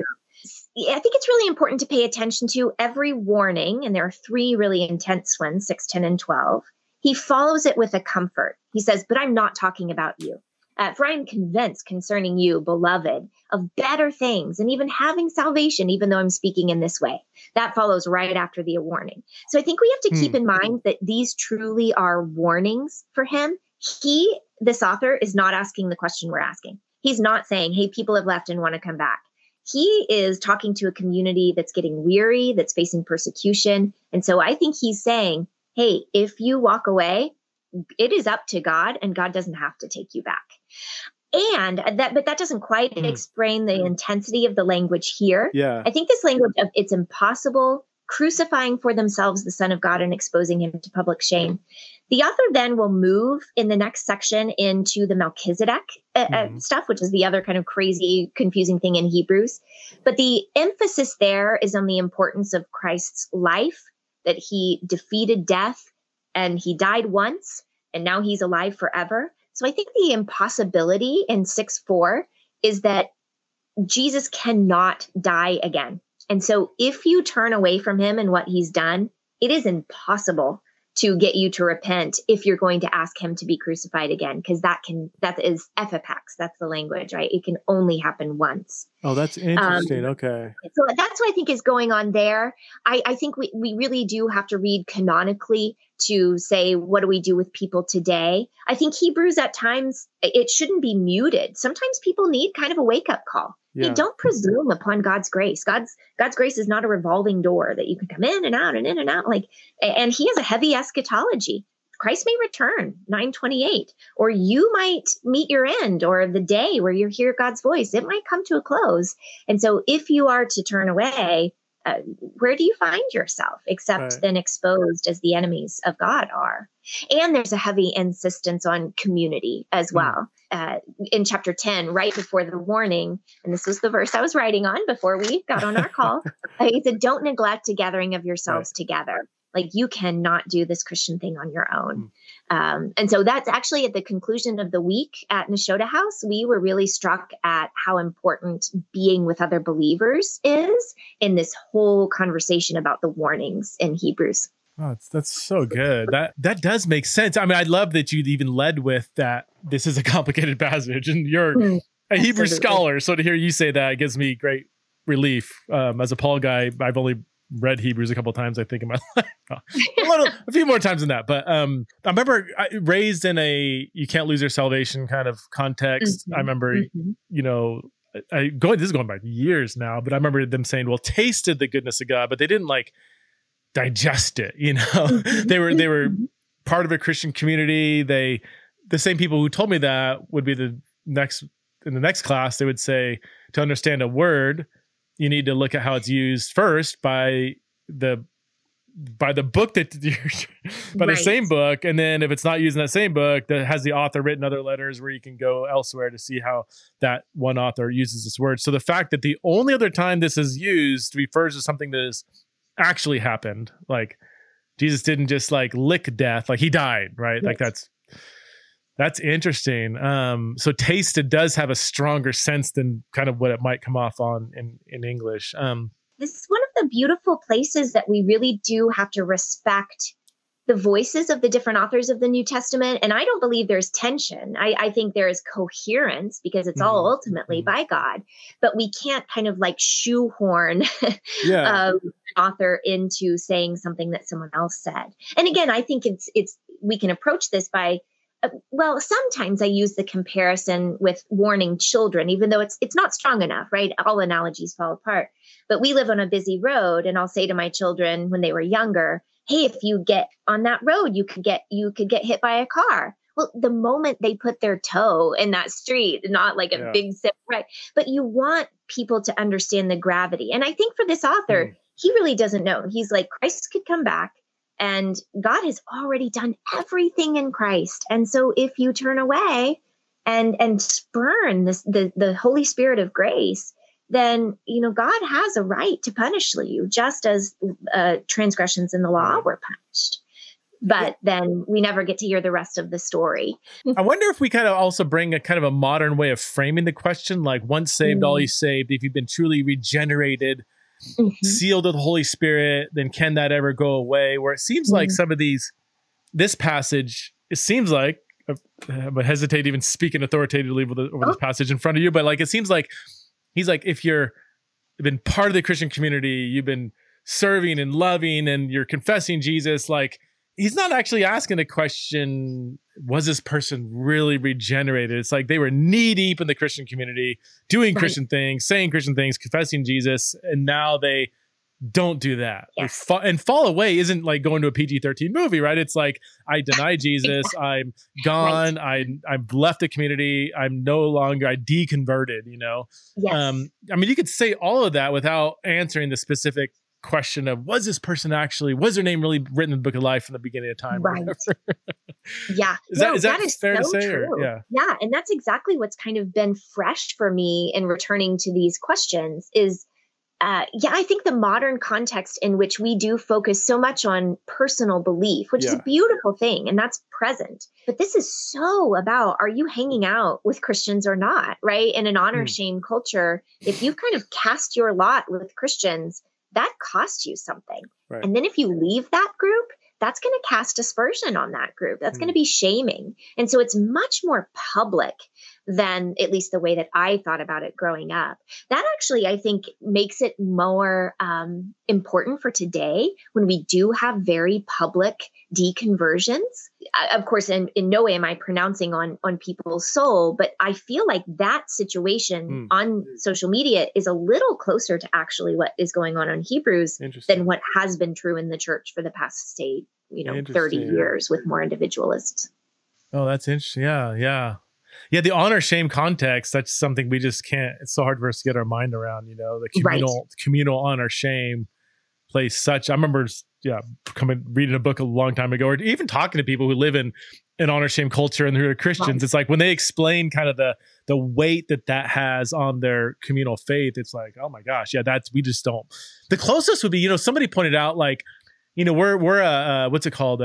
I think it's really important to pay attention to every warning. And there are 3 really intense ones, 6, 10, and 12. He follows it with a comfort. He says, but I'm not talking about you. For I am convinced concerning you, beloved, of better things and even having salvation, even though I'm speaking in this way. That follows right after the warning. So I think we have to keep in mind that these truly are warnings for him. This author, is not asking the question we're asking. He's not saying, hey, people have left and want to come back. He is talking to a community that's getting weary, that's facing persecution. And so I think he's saying, hey, if you walk away, it is up to God, and God doesn't have to take you back. But that doesn't quite explain the intensity of the language here. Yeah. I think this language of it's impossible, crucifying for themselves the Son of God and exposing him to public shame. The author then will move in the next section into the Melchizedek stuff, which is the other kind of crazy, confusing thing in Hebrews. But the emphasis there is on the importance of Christ's life, that he defeated death and he died once and now he's alive forever. So I think the impossibility in 6:4 is that Jesus cannot die again. And so if you turn away from him and what he's done, it is impossible to get you to repent if you're going to ask him to be crucified again, because that is ephipax. That's the language, right? It can only happen once. Oh, that's interesting. Okay. So that's what I think is going on there. I think we really do have to read canonically to say, what do we do with people today? I think Hebrews at times, it shouldn't be muted. Sometimes people need kind of a wake-up call. Yeah. Hey, don't presume upon God's grace. God's grace is not a revolving door that you can come in and out and in and out. And he has a heavy eschatology. Christ may return, 9:28, or you might meet your end, or the day where you hear God's voice, it might come to a close. And so if you are to turn away, where do you find yourself except then exposed as the enemies of God are? And there's a heavy insistence on community as well. In chapter 10, right before the warning, and this was the verse I was writing on before we got on our call, he said, don't neglect a gathering of yourselves together. Like, you cannot do this Christian thing on your own. And so that's actually at the conclusion of the week at Nashotah House, we were really struck at how important being with other believers is in this whole conversation about the warnings in Hebrews. Oh, that's so good. That does make sense. I mean, I love that you even led with that. This is a complicated passage, and you're a Hebrew scholar. So to hear you say that gives me great relief. As a Paul guy, I've only read Hebrews a couple of times, I think, in my life. A few more times than that. But I remember raised in a you can't lose your salvation kind of context. I remember, you know, this is going back years now, but I remember them saying, well, tasted the goodness of God, but they didn't like digest it. You know, they were part of a Christian community. The same people who told me that would be in the next class, they would say, to understand a word, you need to look at how it's used first by the book by the same book. And then if it's not used in that same book, that has the author written other letters where you can go elsewhere to see how that one author uses this word. So the fact that the only other time this is used refers to something that has actually happened. Like Jesus didn't just like lick death, like he died, right? Yes. Like that's interesting. So tasted does have a stronger sense than kind of what it might come off on in English. This is one of the beautiful places that we really do have to respect the voices of the different authors of the New Testament. And I don't believe there's tension. I think there is coherence because it's all ultimately by God, but we can't kind of like shoehorn an author into saying something that someone else said. And again, I think we can approach this by, well, sometimes I use the comparison with warning children, even though it's not strong enough, right? All analogies fall apart. But we live on a busy road, and I'll say to my children when they were younger, hey, if you get on that road, you could get hit by a car. Well, the moment they put their toe in that street, not like a big zip, right? But you want people to understand the gravity. And I think for this author, he really doesn't know. He's like, Christ could come back. And God has already done everything in Christ. And so if you turn away and spurn the Holy Spirit of grace, then, God has a right to punish you, just as transgressions in the law were punished. But then we never get to hear the rest of the story. I wonder if we kind of also bring a kind of a modern way of framing the question, like once saved, always saved. If you've been truly regenerated, sealed with the Holy Spirit, then can that ever go away? Where it seems like some of this passage, it seems like, I hesitate to even speaking authoritatively over this passage in front of you, but like, it seems like he's like, if you've been part of the Christian community, you've been serving and loving and you're confessing Jesus, like he's not actually asking the question, was this person really regenerated? It's like they were knee deep in the Christian community, doing Christian things, saying Christian things, confessing Jesus, and now they don't do that. Yes. And fall away isn't like going to a PG-13 movie, right? It's like, I deny Jesus, I'm gone, I've left the community, I deconverted, Yes. I mean, you could say all of that without answering the specific question of, was their name really written in the book of life from the beginning of time? Right. Yeah. Is that fair to say? True. Or, yeah. And that's exactly what's kind of been fresh for me in returning to these questions is, I think the modern context in which we do focus so much on personal belief, which is a beautiful thing, and that's present. But this is so about, are you hanging out with Christians or not, right? In an honor shame culture, if you kind of cast your lot with Christians, that costs you something. Right. And then if you leave that group, that's going to cast aspersion on that group. That's going to be shaming. And so it's much more public than at least the way that I thought about it growing up. That actually, I think, makes it more important for today when we do have very public deconversions. Of course, in no way am I pronouncing on people's soul, but I feel like that situation on social media is a little closer to actually what is going on Hebrews than what has been true in the church for the past, say, 30 years with more individualists. Oh, that's interesting. Yeah. The honor shame context, that's something we just can't, it's so hard for us to get our mind around, the communal honor shame plays such, I remember, reading a book a long time ago, or even talking to people who live in an honor shame culture and who are Christians. Right. It's like when they explain kind of the weight that has on their communal faith, it's like, oh my gosh, we just don't. The closest would be, somebody pointed out like, we're a, what's it called?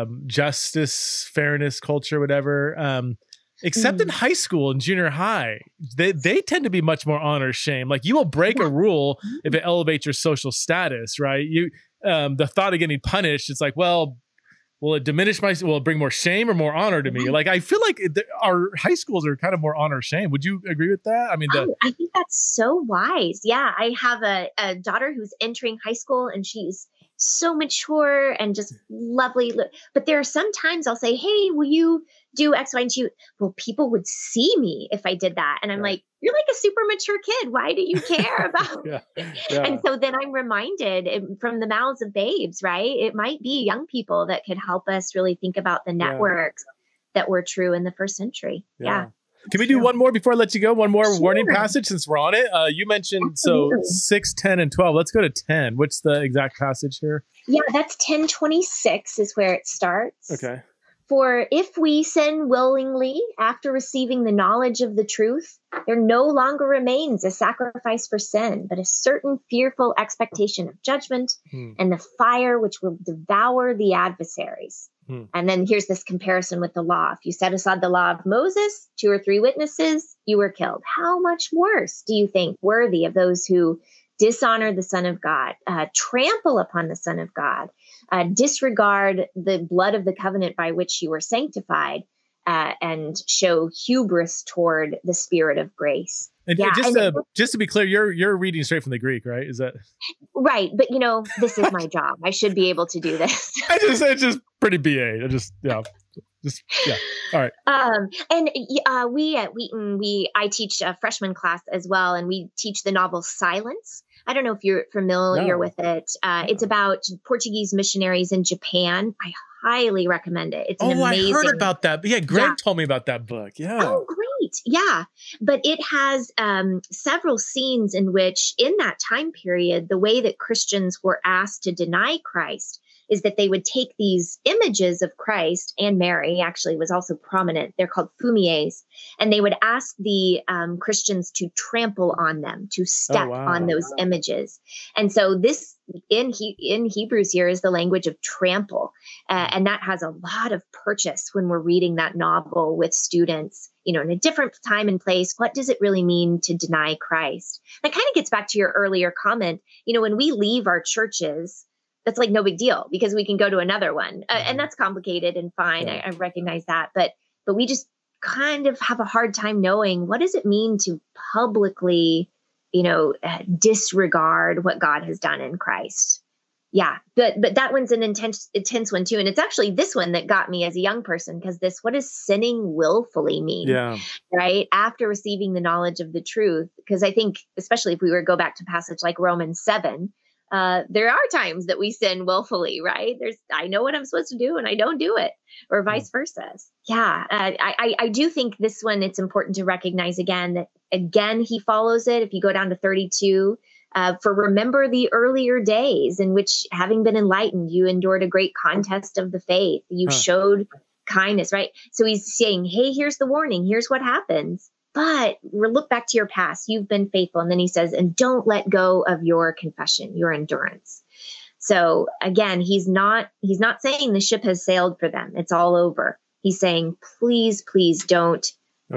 Justice, fairness culture, whatever. Except in high school and junior high, they tend to be much more honor shame. Like you will break a rule if it elevates your social status, right? The thought of getting punished, it's like, well, will it diminish will it bring more shame or more honor to me? Like, I feel like our high schools are kind of more honor shame. Would you agree with that? I mean, I think that's so wise. Yeah. I have a daughter who's entering high school and she's so mature and just lovely. But there are some times I'll say, hey, will you do X, Y, and Z? Well, people would see me if I did that. And I'm like, you're like a super mature kid. Why do you care about And so then I'm reminded from the mouths of babes, right? It might be young people that could help us really think about the networks that were true in the first century. Yeah. Can we do one more before I let you go? One more warning passage since we're on it. You mentioned 6, 10, and 12. Let's go to 10. What's the exact passage here? Yeah, that's 10:26 is where it starts. Okay. For if we sin willingly after receiving the knowledge of the truth, there no longer remains a sacrifice for sin, but a certain fearful expectation of judgment and the fire which will devour the adversaries. And then here's this comparison with the law. If you set aside the law of Moses, 2 or 3 witnesses, you were killed. How much worse do you think worthy of those who dishonor the Son of God, trample upon the Son of God, disregard the blood of the covenant by which you were sanctified, and show hubris toward the Spirit of grace? And just to be clear, you're reading straight from the Greek, right? Is that right? But this is my job. I should be able to do this. It's just pretty BA. All right. And we at Wheaton, I teach a freshman class as well, and we teach the novel Silence. I don't know if you're familiar with it. It's about Portuguese missionaries in Japan. I highly recommend it. It's an amazing. I heard about that. Yeah, Greg told me about that book. Yeah. Oh, great. Yeah. But it has several scenes in which, in that time period, the way that Christians were asked to deny Christ is that they would take these images of Christ, and Mary actually was also prominent. They're called fumiers. And they would ask the Christians to trample on them, to step on those images. And so this in Hebrews here is the language of trample. And that has a lot of purchase when we're reading that novel with students, in a different time and place. What does it really mean to deny Christ? That kind of gets back to your earlier comment. When we leave our churches, that's like no big deal because we can go to another one. And that's complicated and fine. I recognize that. But we just kind of have a hard time knowing, what does it mean to publicly, disregard what God has done in Christ? Yeah. But that one's an intense one too. And it's actually this one that got me as a young person, because what does sinning willfully mean? Yeah. Right. After receiving the knowledge of the truth, because I think, especially if we were to go back to passage like Romans 7, there are times that we sin willfully, right? I know what I'm supposed to do and I don't do it, or vice versa. Yeah. I do think this one, it's important to recognize that he follows it. If you go down to 32, for remember the earlier days in which, having been enlightened, you endured a great contest of the faith. You showed kindness, right? So he's saying, hey, here's the warning. Here's what happens. But look back to your past. You've been faithful. And then he says, and don't let go of your confession, your endurance. So again, he's not saying the ship has sailed for them. It's all over. He's saying, please don't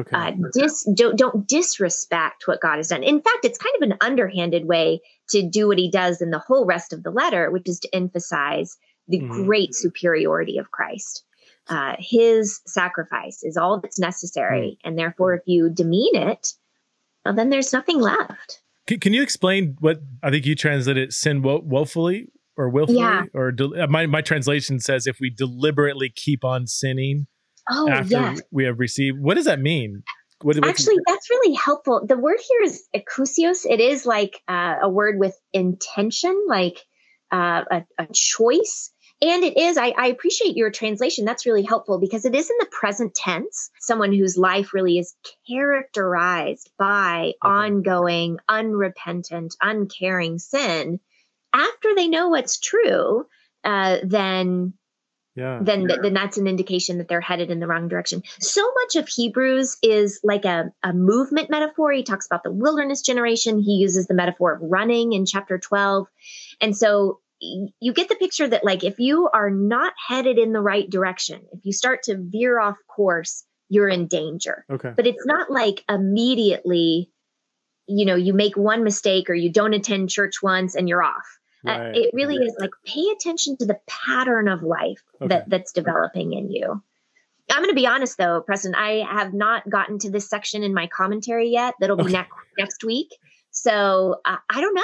disrespect what God has done. In fact, it's kind of an underhanded way to do what he does in the whole rest of the letter, which is to emphasize the great superiority of Christ. His sacrifice is all that's necessary. And therefore, if you demean it, well, then there's nothing left. Can you explain what I think you translated sin woefully or willfully? Yeah. Or my translation says if we deliberately keep on sinning after we have received. What does that mean? Actually, that's really helpful. The word here is ekousios. It is like a word with intention, like a choice. And it is, I appreciate your translation. That's really helpful because it is in the present tense, someone whose life really is characterized by ongoing, unrepentant, uncaring sin. After they know what's true, then that's an indication that they're headed in the wrong direction. So much of Hebrews is like a movement metaphor. He talks about the wilderness generation. He uses the metaphor of running in chapter 12. And so you get the picture that, like, if you are not headed in the right direction, if you start to veer off course, you're in danger. Okay. But it's not like immediately, you make one mistake or you don't attend church once and you're off. Right. It really is like, pay attention to the pattern of life that's developing in you. I'm going to be honest, though, Preston, I have not gotten to this section in my commentary yet. That'll be next week. So I don't know.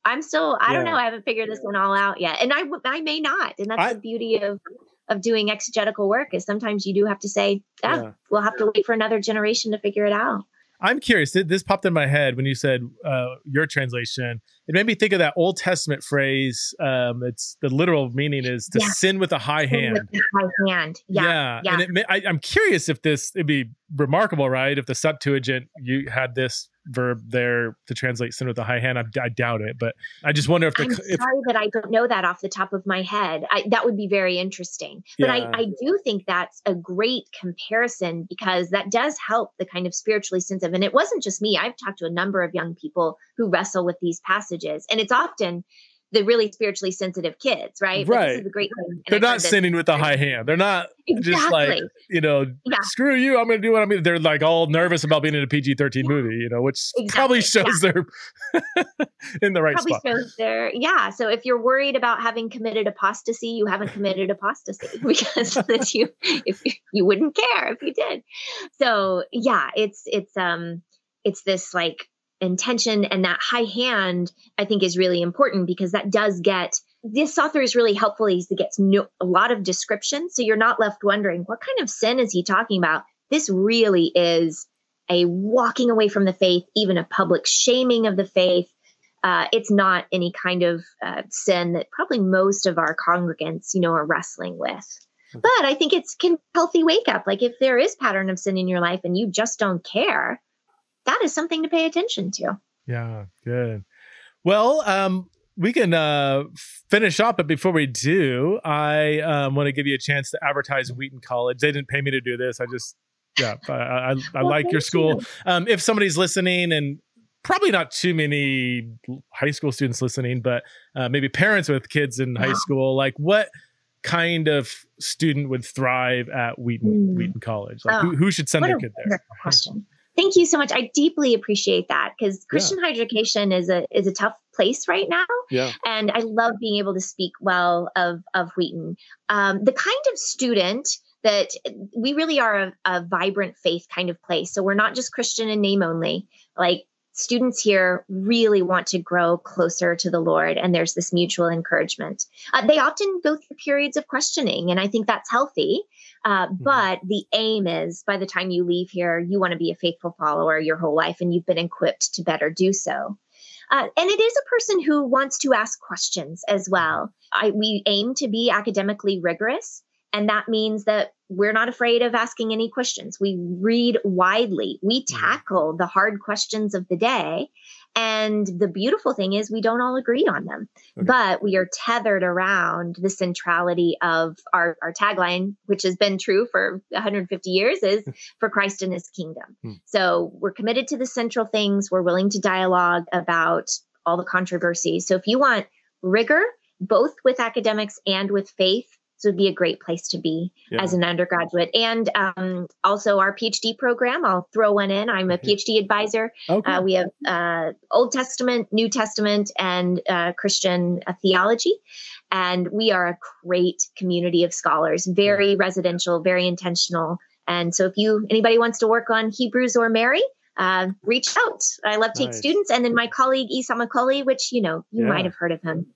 I don't know. Yeah. I haven't figured this one all out yet. And I may not. And that's I the beauty of doing exegetical work, is sometimes you do have to say, Yeah. we'll have to wait for another generation to figure it out. I'm curious. This popped in my head when you said your translation. It made me think of that Old Testament phrase. It's the literal meaning is to sin with a high hand. With the high hand. Yeah. And I'm curious if it'd be remarkable, right? If the Septuagint, you had this verb there to translate sin with a high hand. I doubt it, but I just wonder if I'm sorry that I don't know that off the top of my head. That would be very interesting. But I do think that's a great comparison, because that does help the kind of spiritually sensitive. And it wasn't just me. I've talked to a number of young people who wrestle with these passages, and it's often the really spiritually sensitive kids, right? But this is the great thing. They're not sinning with a high hand. They're not just like, screw you, I'm going to do what I'm going to. They're like all nervous about being in a PG-13 movie, which probably shows they're in the right spot. Shows so if you're worried about having committed apostasy, you haven't committed apostasy, because if you wouldn't care if you did. So it's this like intention, and that high hand I think is really important, because that does this author is really helpful. He gets a lot of description, so you're not left wondering what kind of sin is he talking about. This really is a walking away from the faith, even a public shaming of the faith. It's not any kind of sin that probably most of our congregants are wrestling with. But I think it's healthy wake up. Like, if there is pattern of sin in your life and you just don't care, that is something to pay attention to. Yeah, good. Well, we can finish up, but before we do, I want to give you a chance to advertise Wheaton College. They didn't pay me to do this. I like your school. If somebody's listening, and probably not too many high school students listening, but maybe parents with kids in high school, like, what kind of student would thrive at Wheaton College? Like, who should send their kid there? Question. Thank you so much. I deeply appreciate that, because Christian higher education is a tough place right now. Yeah. And I love being able to speak well of Wheaton. The kind of student that we really are a vibrant faith kind of place. So we're not just Christian in name only. Like, students here really want to grow closer to the Lord, and there's this mutual encouragement. They often go through periods of questioning, and I think that's healthy. But the aim is, by the time you leave here, you want to be a faithful follower your whole life, and you've been equipped to better do so. And it is a person who wants to ask questions as well. We aim to be academically rigorous, and that means that we're not afraid of asking any questions. We read widely. We tackle the hard questions of the day. And the beautiful thing is we don't all agree on them, but we are tethered around the centrality of our tagline, which has been true for 150 years, is for Christ and his kingdom. So we're committed to the central things. We're willing to dialogue about all the controversies. So if you want rigor, both with academics and with faith, this would be a great place to be as an undergraduate. And also our PhD program, I'll throw one in. I'm a PhD advisor. Okay. We have Old Testament, New Testament, and Christian theology. And we are a great community of scholars, very residential, very intentional. And so if anybody wants to work on Hebrews or Mary, reach out. I love to take students. And then my colleague, Esau McCauley, which, you might have heard of him.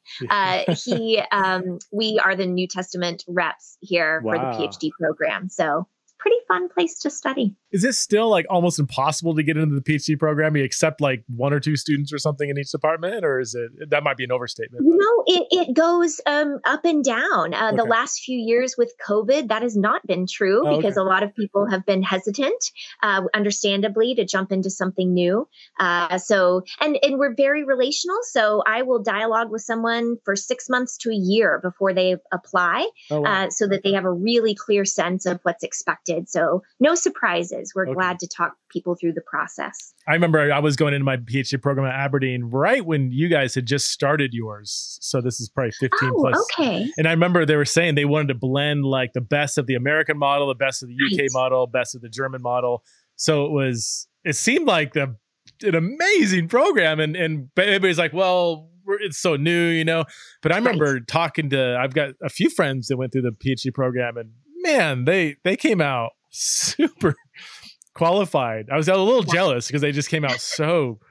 We are the New Testament reps here for the PhD program. So pretty fun place to study. Is it still like almost impossible to get into the PhD program? You accept like 1 or 2 students or something in each department, or is it, that might be an overstatement? No, it goes up and down. The last few years with COVID, that has not been true because a lot of people have been hesitant, understandably, to jump into something new. So we're very relational. So I will dialogue with someone for 6 months to a year before they apply, so that they have a really clear sense of what's expected. So no surprises. We're glad to talk people through the process. I remember I was going into my PhD program at Aberdeen right when you guys had just started yours. So this is probably 15 plus. Okay. And I remember they were saying they wanted to blend like the best of the American model, the best of the UK model, best of the German model. So it seemed like an amazing program. And everybody's like, well, it's so new, But I remember I've got a few friends that went through the PhD program, and man, they came out super qualified. I was a little jealous because they just came out so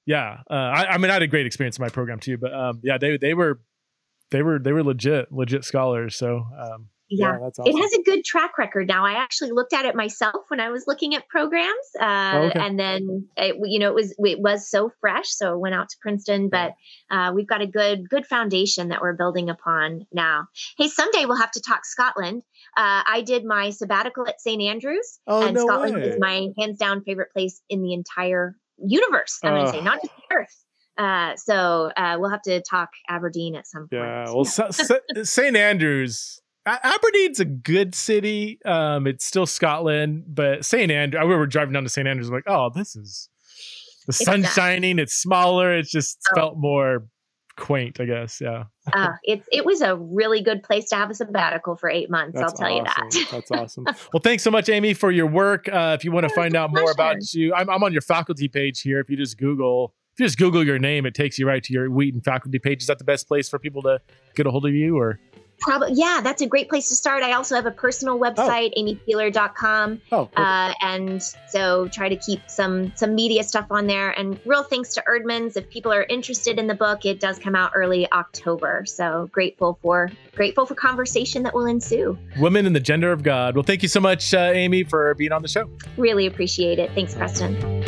Yeah. I mean, I had a great experience in my program too, but yeah, they were legit scholars. So Yeah, that's awesome. it has a good track record now. I actually looked at it myself when I was looking at programs, Okay. and then it was so fresh, so it went out to Princeton. But we've got a good foundation that we're building upon now. Hey, someday we'll have to talk Scotland. I did my sabbatical at St. Andrews, and no Scotland way. is my hands down favorite place in the entire universe. I'm going to say, not just the Earth. So we'll have to talk Aberdeen at some point. Yeah. Well, St. Andrews. Aberdeen's a good city. It's still Scotland, but St. Andrews, I remember driving down to St. Andrews, I'm like, oh, the sun's shining. It's smaller. It just felt more quaint, I guess. Yeah. It was a really good place to have a sabbatical for 8 months. I'll tell you that. That's awesome. Well, thanks so much, Amy, for your work. If you want to find out more about you, I'm on your faculty page here. If you just Google your name, it takes you right to your Wheaton faculty page. Is that the best place for people to get a hold of you, or? Probably, yeah, that's a great place to start. I also have a personal website, amypeeler.com. And so try to keep some media stuff on there. And real thanks to Eerdmans. If people are interested in the book, it does come out early October. So grateful for conversation that will ensue. Women and the Gender of God. Well, thank you so much, Amy, for being on the show. Really appreciate it. Thanks, Preston.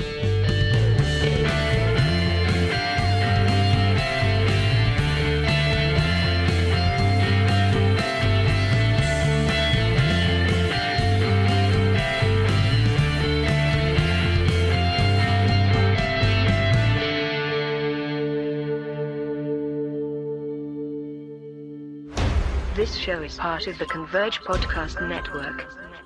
This show is part of the Converge Podcast Network.